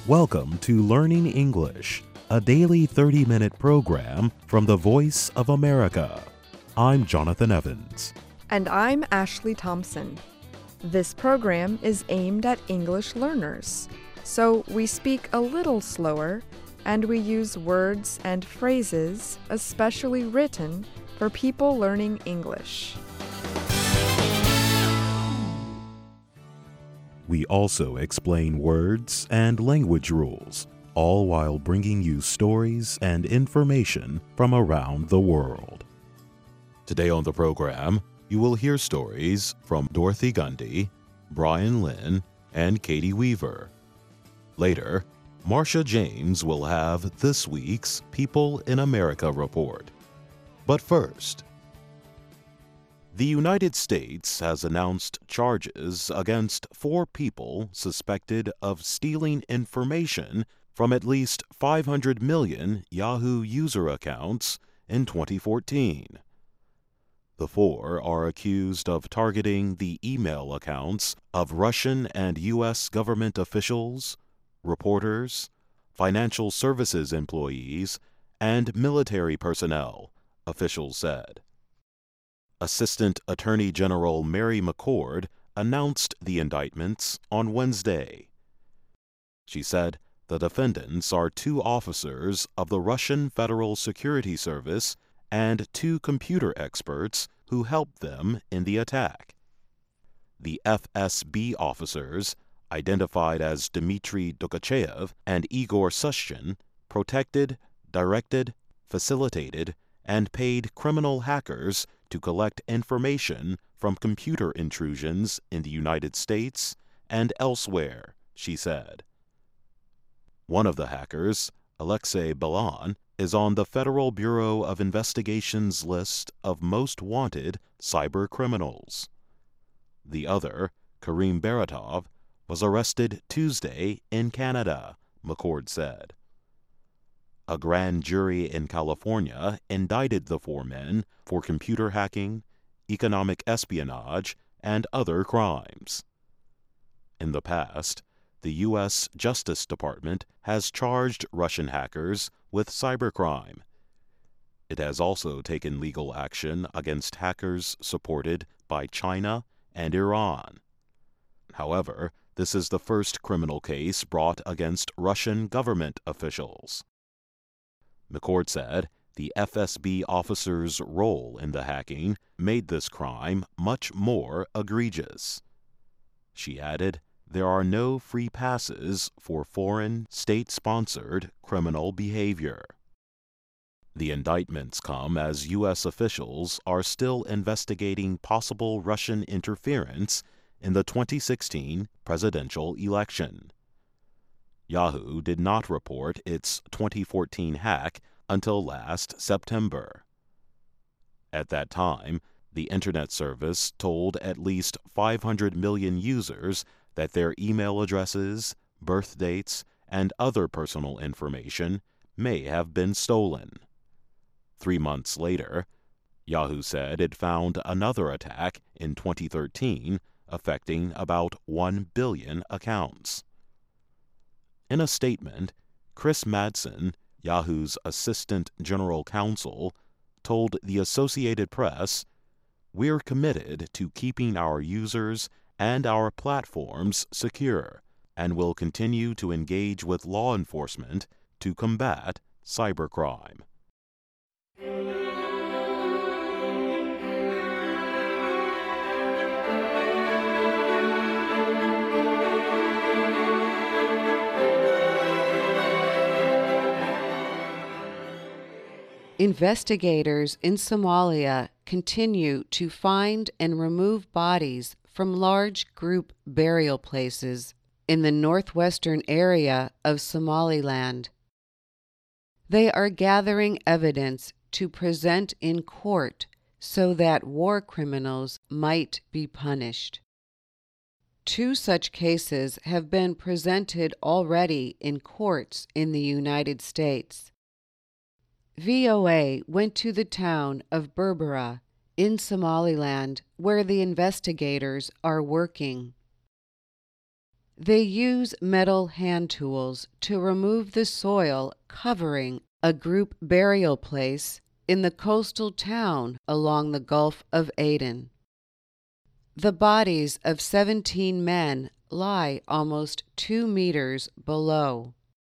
Welcome to Learning English, a daily 30-minute program from the Voice of America. I'm Jonathan Evans. And I'm Ashley Thompson. This program is aimed at English learners, so we speak a little slower and we use words and phrases especially written for people learning English. We also explain words and language rules, all while bringing you stories and information from around the world. Today on the program, you will hear stories from Dorothy Gundy, Brian Lynn, and Katie Weaver. Later, Marcia James will have this week's People in America report. But first, the United States has announced charges against 4 people suspected of stealing information from at least 500 million Yahoo user accounts in 2014. The 4 are accused of targeting the email accounts of Russian and U.S. government officials, reporters, financial services employees, and military personnel, officials said. Assistant Attorney General Mary McCord announced the indictments on Wednesday. She said the defendants are 2 officers of the Russian Federal Security Service and 2 computer experts who helped them in the attack. The FSB officers, identified as Dmitry Dukachev and Igor Sushchin, protected, directed, facilitated, and paid criminal hackers to collect information from computer intrusions in the United States and elsewhere, she said. One of the hackers, Alexei Balan, is on the Federal Bureau of Investigation's list of most wanted cyber criminals. The other, Karim Baratov, was arrested Tuesday in Canada, McCord said. A grand jury in California indicted the 4 men for computer hacking, economic espionage, and other crimes. In the past, the U.S. Justice Department has charged Russian hackers with cybercrime. It has also taken legal action against hackers supported by China and Iran. However, this is the first criminal case brought against Russian government officials. McCord said the FSB officers' role in the hacking made this crime much more egregious. She added, there are no free passes for foreign, state-sponsored criminal behavior. The indictments come as U.S. officials are still investigating possible Russian interference in the 2016 presidential election. Yahoo did not report its 2014 hack until last September. At that time, the Internet service told at least 500 million users that their email addresses, birth dates, and other personal information may have been stolen. 3 months later, Yahoo said it found another attack in 2013 affecting about 1 billion accounts. In a statement, Chris Madsen, Yahoo's Assistant General Counsel, told the Associated Press, "We're committed to keeping our users and our platforms secure, and will continue to engage with law enforcement to combat cybercrime." Investigators in Somalia continue to find and remove bodies from large group burial places in the northwestern area of Somaliland. They are gathering evidence to present in court so that war criminals might be punished. 2 such cases have been presented already in courts in the United States. VOA went to the town of Berbera in Somaliland where the investigators are working. They use metal hand tools to remove the soil covering a group burial place in the coastal town along the Gulf of Aden. The bodies of 17 men lie almost 2 meters below.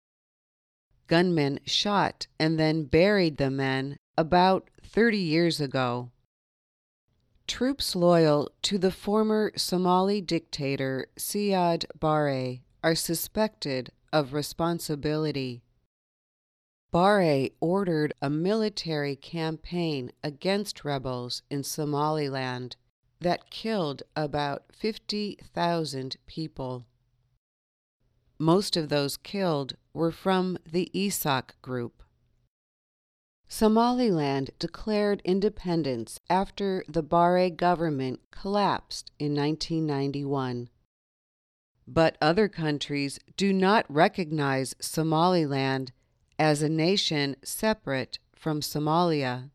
Gunmen shot and then buried the men about 30 years ago. Troops loyal to the former Somali dictator Siad Barre are suspected of responsibility. Barre ordered a military campaign against rebels in Somaliland that killed about 50,000 people. Most of those killed were from the Isaaq group. Somaliland declared independence after the Barre government collapsed in 1991. But other countries do not recognize Somaliland as a nation separate from Somalia.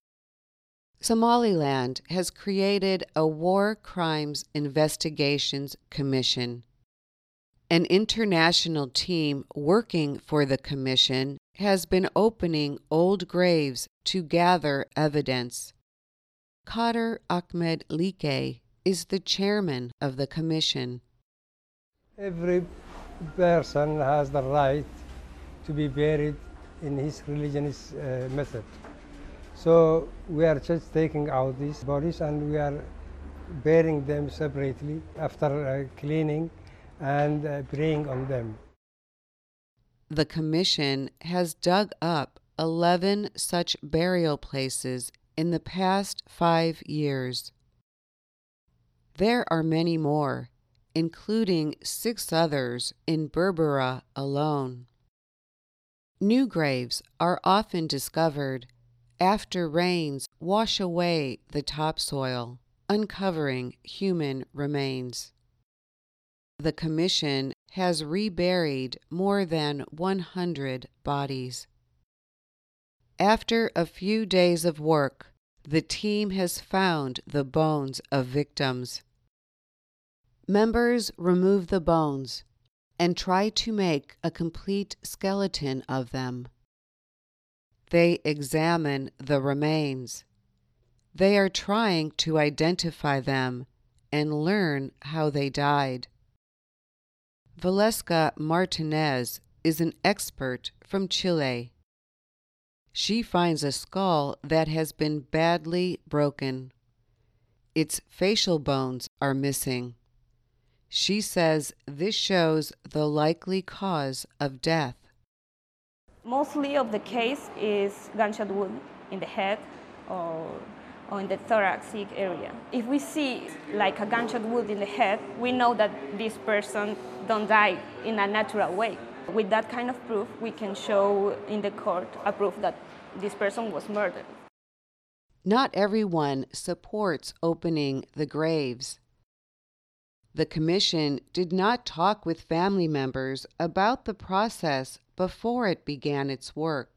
Somaliland has created a War Crimes Investigations Commission. An international team working for the commission has been opening old graves to gather evidence. Kader Ahmed Like is the chairman of the commission. Every person has the right to be buried in his religious method. So we are just taking out these bodies and we are burying them separately after cleaning and praying on them. The commission has dug up 11 such burial places in the past 5 years. There are many more, including 6 others in Berbera alone. New graves are often discovered after rains wash away the topsoil, uncovering human remains. The commission has reburied more than 100 bodies. After a few days of work, the team has found the bones of victims. Members remove the bones and try to make a complete skeleton of them. They examine the remains. They are trying to identify them and learn how they died. Valesca Martinez is an expert from Chile. She finds a skull that has been badly broken. Its facial bones are missing. She says this shows the likely cause of death. Mostly of the case is gunshot wound in the head or in the thoracic area. If we see like a gunshot wound in the head, we know that this person don't die in a natural way. With that kind of proof, we can show in the court a proof that this person was murdered. Not everyone supports opening the graves. The commission did not talk with family members about the process before it began its work.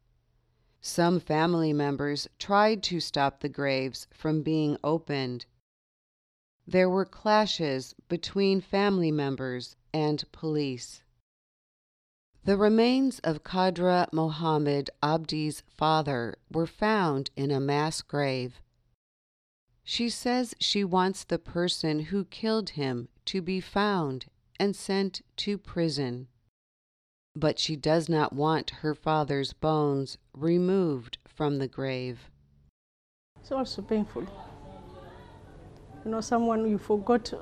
Some family members tried to stop the graves from being opened. There were clashes between family members and police. The remains of Qadra Mohammed Abdi's father were found in a mass grave. She says she wants the person who killed him to be found and sent to prison. But she does not want her father's bones removed from the grave. It's also painful. You know, someone you forgot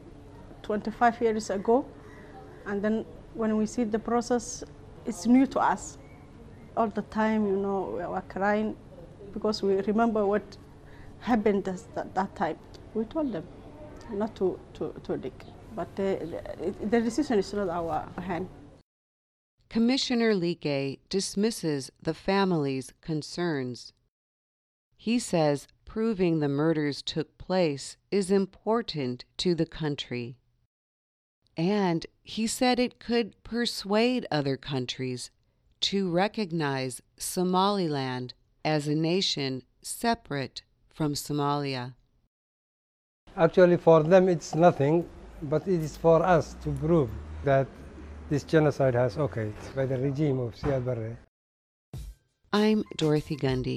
25 years ago, and then when we see the process, it's new to us. All the time, you know, we are crying because we remember what happened at that time. We told them not to dig, but the decision is not our hand. Commissioner Like dismisses the family's concerns. He says proving the murders took place is important to the country. And he said it could persuade other countries to recognize Somaliland as a nation separate from Somalia. Actually, for them it's nothing. but it is for us to prove that this genocide has occurred by the regime of Siad Barre. I'm Dorothy Gundy.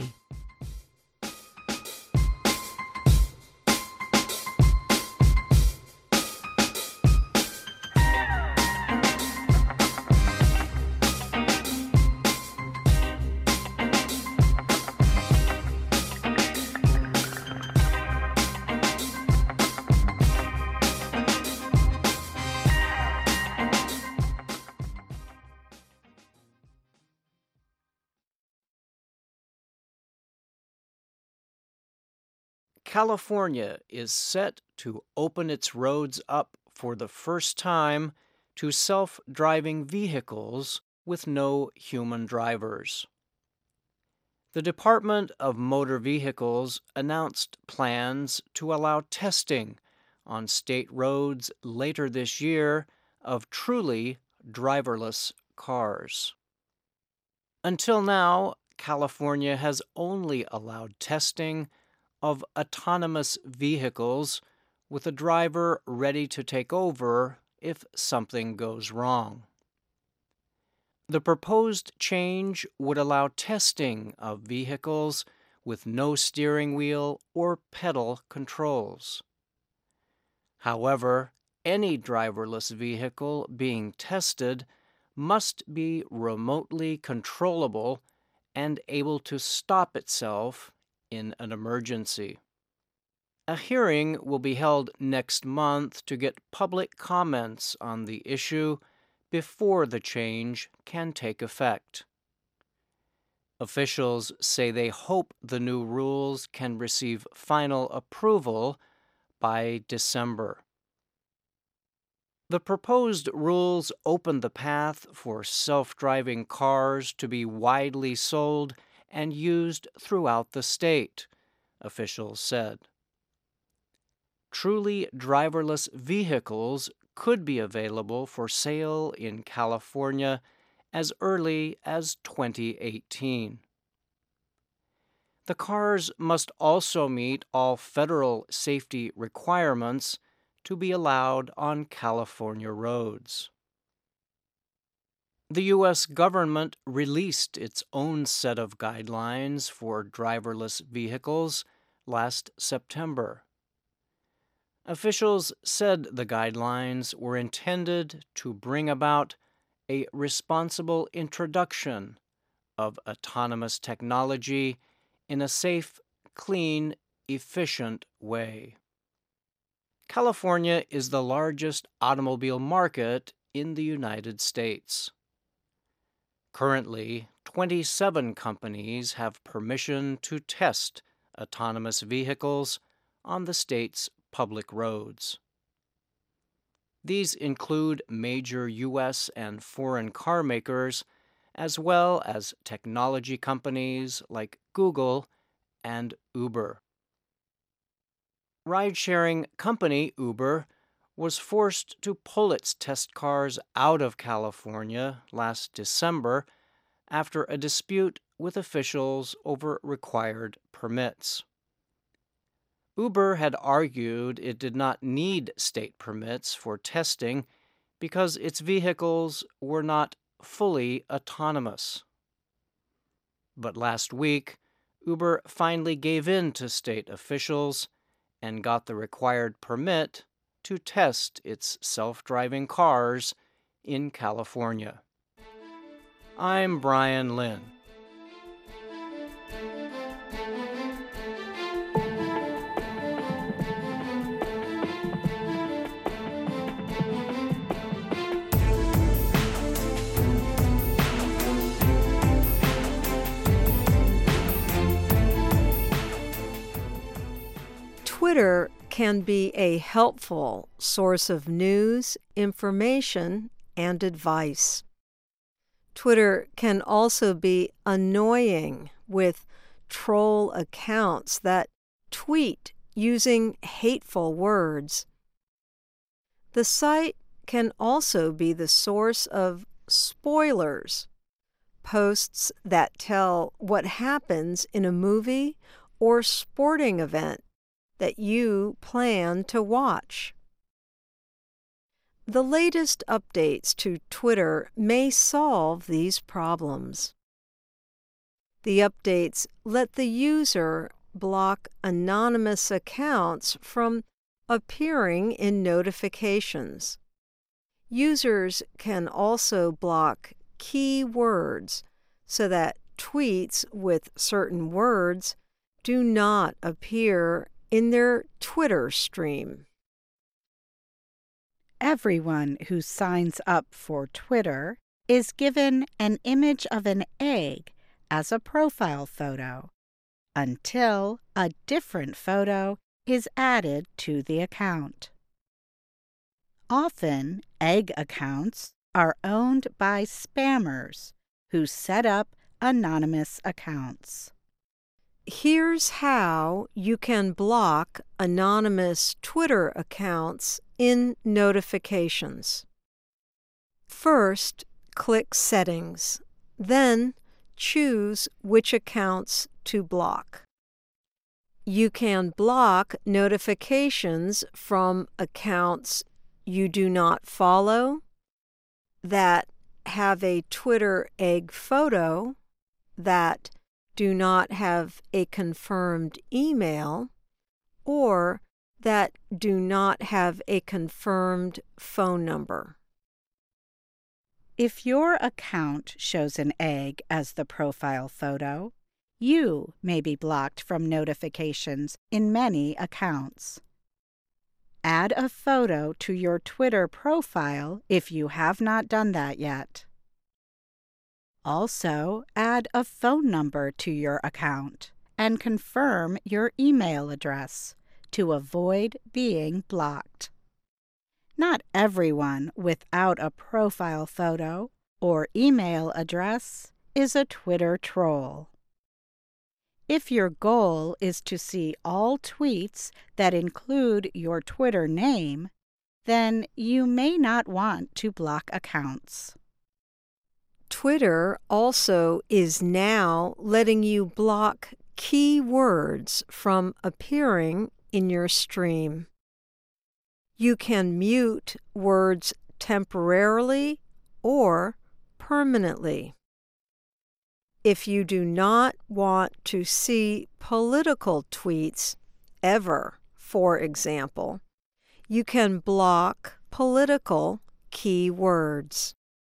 California is set to open its roads up for the first time to self-driving vehicles with no human drivers. The Department of Motor Vehicles announced plans to allow testing on state roads later this year of truly driverless cars. Until now, California has only allowed testing of autonomous vehicles with a driver ready to take over if something goes wrong. The proposed change would allow testing of vehicles with no steering wheel or pedal controls. However, any driverless vehicle being tested must be remotely controllable and able to stop itself in an emergency. A hearing will be held next month to get public comments on the issue before the change can take effect. Officials say they hope the new rules can receive final approval by December. The proposed rules open the path for self-driving cars to be widely sold and used throughout the state, officials said. Truly driverless vehicles could be available for sale in California as early as 2018. The cars must also meet all federal safety requirements to be allowed on California roads. The U.S. government released its own set of guidelines for driverless vehicles last September. Officials said the guidelines were intended to bring about a responsible introduction of autonomous technology in a safe, clean, efficient way. California is the largest automobile market in the United States. Currently, 27 companies have permission to test autonomous vehicles on the state's public roads. These include major U.S. and foreign car makers, as well as technology companies like Google and Uber. Ride-sharing company Uber was forced to pull its test cars out of California last December after a dispute with officials over required permits. Uber had argued it did not need state permits for testing because its vehicles were not fully autonomous. But last week, Uber finally gave in to state officials and got the required permit to test its self-driving cars in California. I'm Brian Lynn. Twitter can be a helpful source of news, information, and advice. Twitter can also be annoying with troll accounts that tweet using hateful words. The site can also be the source of spoilers, posts that tell what happens in a movie or sporting event that you plan to watch. The latest updates to Twitter may solve these problems. The updates let the user block anonymous accounts from appearing in notifications. Users can also block keywords so that tweets with certain words do not appear in their Twitter stream. Everyone who signs up for Twitter is given an image of an egg as a profile photo until a different photo is added to the account. Often, egg accounts are owned by spammers who set up anonymous accounts. Here's how you can block anonymous Twitter accounts in notifications. First, click Settings, then choose which accounts to block. You can block notifications from accounts you do not follow, that have a Twitter egg photo, that do not have a confirmed email, or that do not have a confirmed phone number. If your account shows an egg as the profile photo, you may be blocked from notifications in many accounts. Add a photo to your Twitter profile if you have not done that yet. Also, add a phone number to your account and confirm your email address to avoid being blocked. Not everyone without a profile photo or email address is a Twitter troll. If your goal is to see all tweets that include your Twitter name, then you may not want to block accounts. Twitter also is now letting you block keywords from appearing in your stream. You can mute words temporarily or permanently. If you do not want to see political tweets ever, for example, you can block political keywords.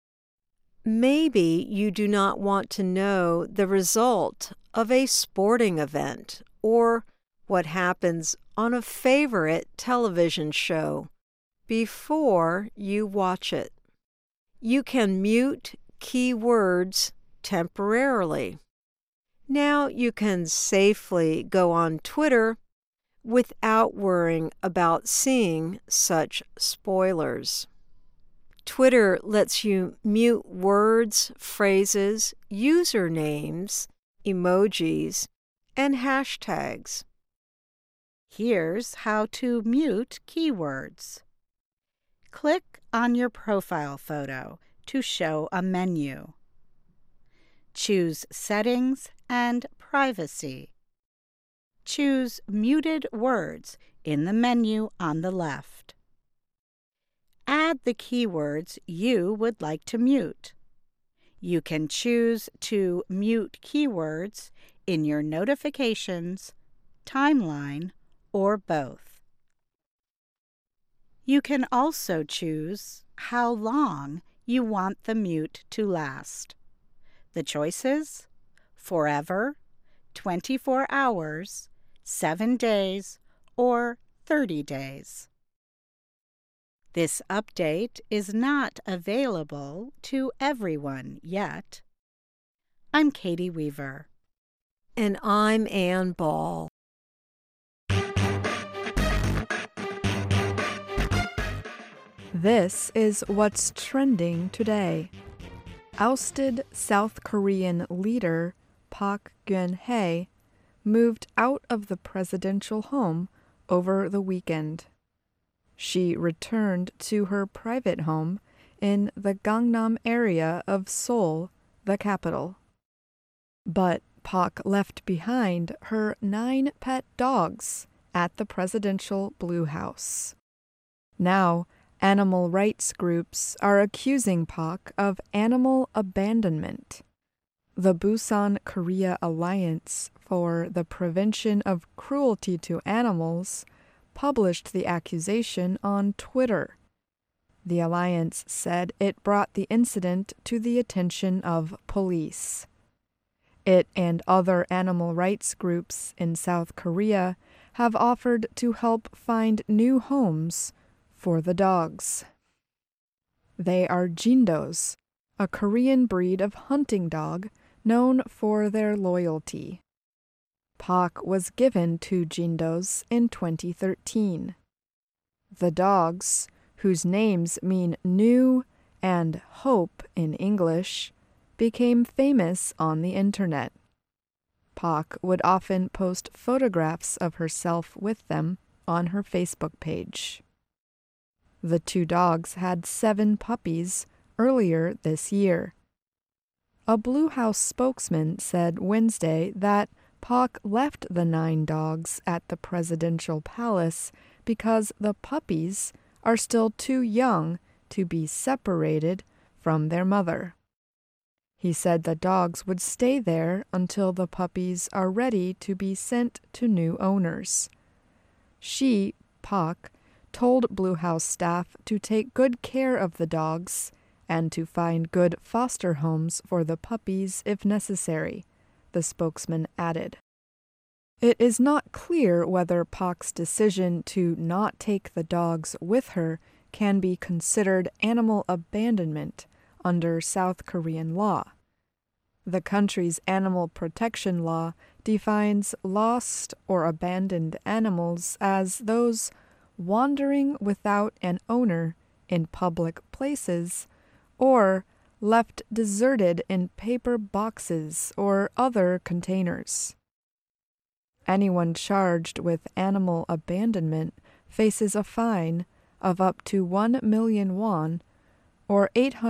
Maybe you do not want to know the result of a sporting event or what happens on a favorite television show before you watch it. You can mute keywords temporarily. Now you can safely go on Twitter without worrying about seeing such spoilers. Twitter lets you mute words, phrases, usernames, emojis, and hashtags. Here's how to mute keywords. Click on your profile photo to show a menu. Choose Settings and Privacy. Choose Muted Words in the menu on the left. Add the keywords you would like to mute. You can choose to mute keywords in your notifications, timeline, or both. You can also choose how long you want the mute to last. The choices: forever, 24 hours, 7 days, or 30 days. This update is not available to everyone yet. I'm Katie Weaver. And I'm Ann Ball. This is what's trending today. Ousted South Korean leader Park Geun-hye moved out of the presidential home over the weekend. She returned to her private home in the Gangnam area of Seoul, the capital. But Park left behind her 9 pet dogs at the presidential Blue House. Now, Animal rights groups are accusing Pak of animal abandonment. The Busan Korea Alliance for the Prevention of Cruelty to Animals published the accusation on Twitter. The alliance said it brought the incident to the attention of police. It and other animal rights groups in South Korea have offered to help find new homes for the dogs. They are Jindos, a Korean breed of hunting dog known for their loyalty. Pak was given 2 Jindos in 2013. The dogs, whose names mean new and hope in English, became famous on the internet. Pak would often post photographs of herself with them on her Facebook page. The 2 dogs had 7 puppies earlier this year. A Blue House spokesman said Wednesday that Pak left the 9 dogs at the presidential palace because the puppies are still too young to be separated from their mother. He said the dogs would stay there until the puppies are ready to be sent to new owners. She, Pak, told Blue House staff to take good care of the dogs and to find good foster homes for the puppies if necessary, the spokesman added. It is not clear whether Pak's decision to not take the dogs with her can be considered animal abandonment under South Korean law. The country's animal protection law defines lost or abandoned animals as those wandering without an owner in public places or left deserted in paper boxes or other containers. Anyone charged with animal abandonment faces a fine of up to 1 million won, or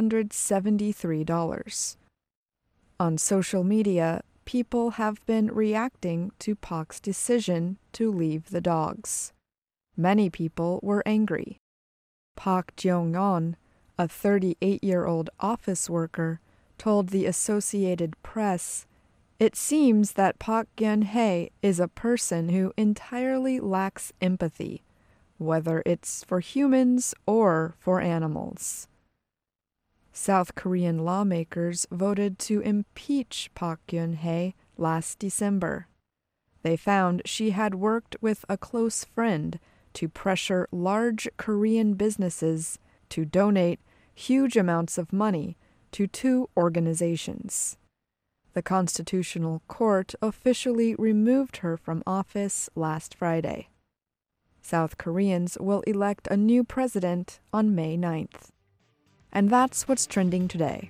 $873. On social media, people have been reacting to Pak's decision to leave the dogs. Many people were angry. Pak Jong-on, a 38-year-old office worker, told the Associated Press, "It seems that Pak Geun-hye is a person who entirely lacks empathy, whether it's for humans or for animals." South Korean lawmakers voted to impeach Pak Geun-hye last December. They found she had worked with a close friend to pressure large Korean businesses to donate huge amounts of money to 2 organizations. The Constitutional Court officially removed her from office last Friday. South Koreans will elect a new president on May 9th. And that's what's trending today.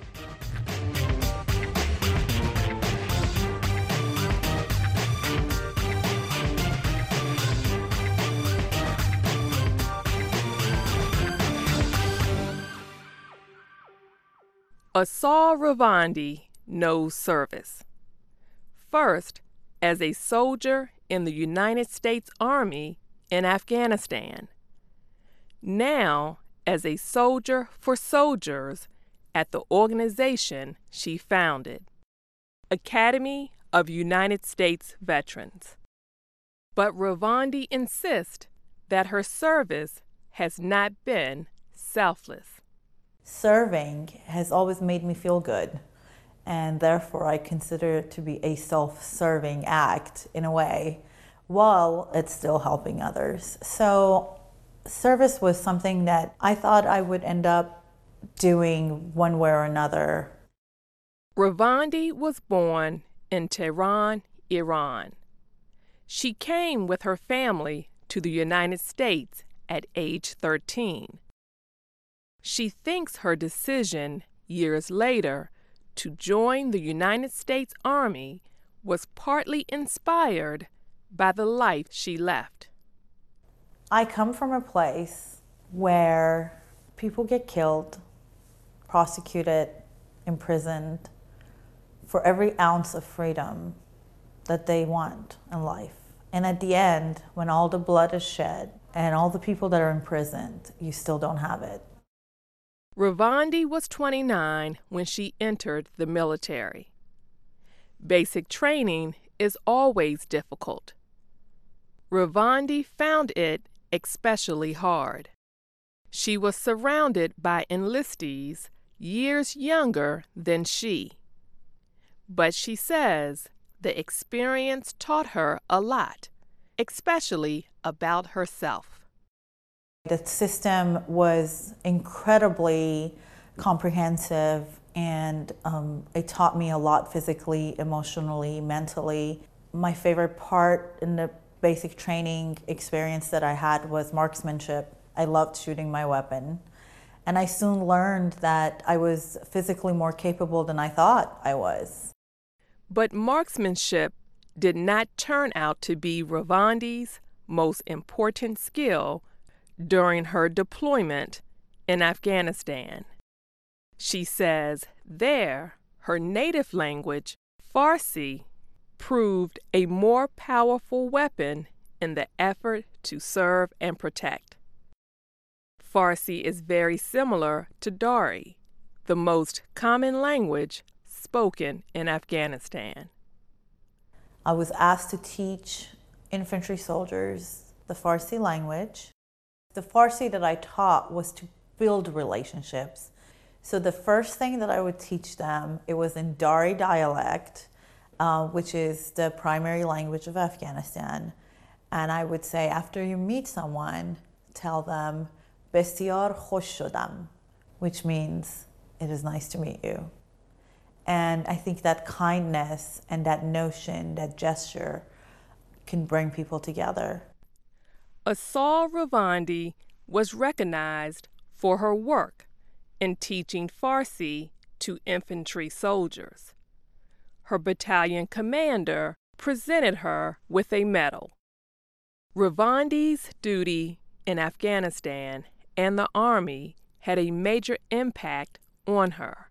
Asal Ravandi knows service. First, as a soldier in the United States Army in Afghanistan. Now, as a soldier for soldiers at the organization she founded, Academy of United States Veterans. But Ravandi insists that her service has not been selfless. Serving has always made me feel good, and therefore I consider it to be a self-serving act in a way, while it's still helping others. So service was something that I thought I would end up doing one way or another. Ravandi was born in Tehran, Iran. She came with her family to the United States at age 13. She thinks her decision, years later, to join the United States Army was partly inspired by the life she left. I come from a place where people get killed, prosecuted, imprisoned for every ounce of freedom that they want in life. And at the end, when all the blood is shed, And all the people that are imprisoned, you still don't have it. Ravandi was 29 when she entered the military. Basic training is always difficult. Ravandi found it especially hard. She was surrounded by enlistees years younger than she. But she says the experience taught her a lot, especially about herself. The system was incredibly comprehensive, and it taught me a lot physically, emotionally, mentally. My favorite part in the basic training experience that I had was marksmanship. I loved shooting my weapon. And I soon learned that I was physically more capable than I thought I was. But marksmanship did not turn out to be Ravandi's most important skill during her deployment in Afghanistan. She says there, her native language, Farsi, proved a more powerful weapon in the effort to serve and protect. Farsi is very similar to Dari, the most common language spoken in Afghanistan. I was asked to teach infantry soldiers the Farsi language. The Farsi that I taught was to build relationships. So the first thing that I would teach them, it was in Dari dialect, which is the primary language of Afghanistan. And I would say, after you meet someone, tell them, Besyar khosh shodam, which means, it is nice to meet you. And I think that kindness and that notion, that gesture, can bring people together. Asal Ravandi was recognized for her work in teaching Farsi to infantry soldiers. Her battalion commander presented her with a medal. Ravandi's duty in Afghanistan and the Army had a major impact on her.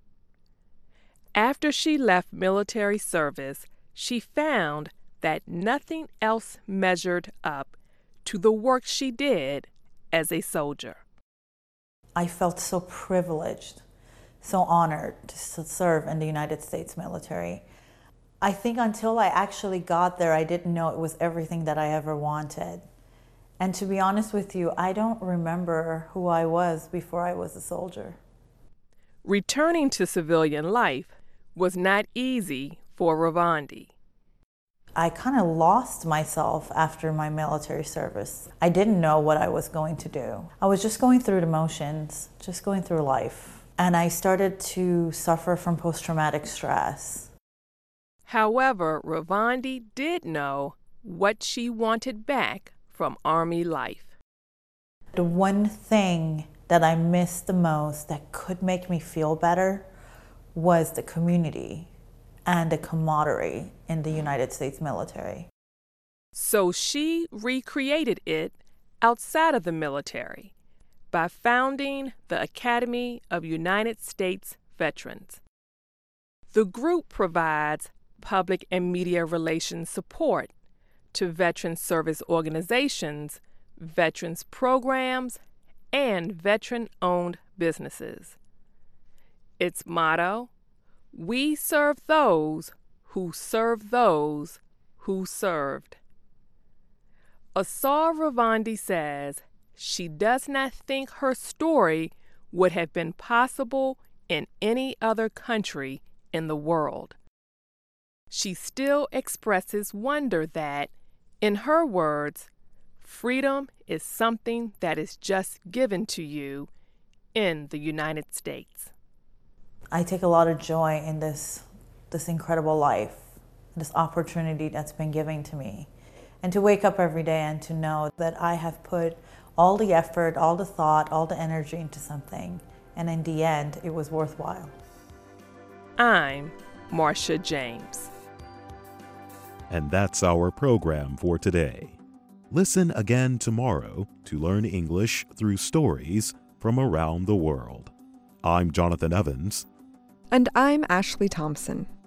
After she left military service, she found that nothing else measured up to the work she did as a soldier. I felt so privileged, so honored to serve in the United States military. I think until I actually got there, I didn't know it was everything that I ever wanted. And to be honest with you, I don't remember who I was before I was a soldier. Returning to civilian life was not easy for Ravandi. I kind of lost myself after my military service. I didn't know what I was going to do. I was just going through the motions, just going through life. And I started to suffer from post-traumatic stress. However, Ravandi did know what she wanted back from Army life. The one thing that I missed the most that could make me feel better was the community and the camaraderie in the United States military. So she recreated it outside of the military by founding the Academy of United States Veterans. The group provides public and media relations support to veteran service organizations, veterans programs, and veteran-owned businesses. Its motto, "We serve those who serve those who served." Asal Ravandi says she does not think her story would have been possible in any other country in the world. She still expresses wonder that, in her words, freedom is something that is just given to you in the United States. I take a lot of joy in this incredible life, this opportunity that's been given to me. And to wake up every day and to know that I have put all the effort, all the thought, all the energy into something, and in the end, it was worthwhile. I'm Marcia James. And that's our program for today. Listen again tomorrow to learn English through stories from around the world. I'm Jonathan Evans. And I'm Ashley Thompson.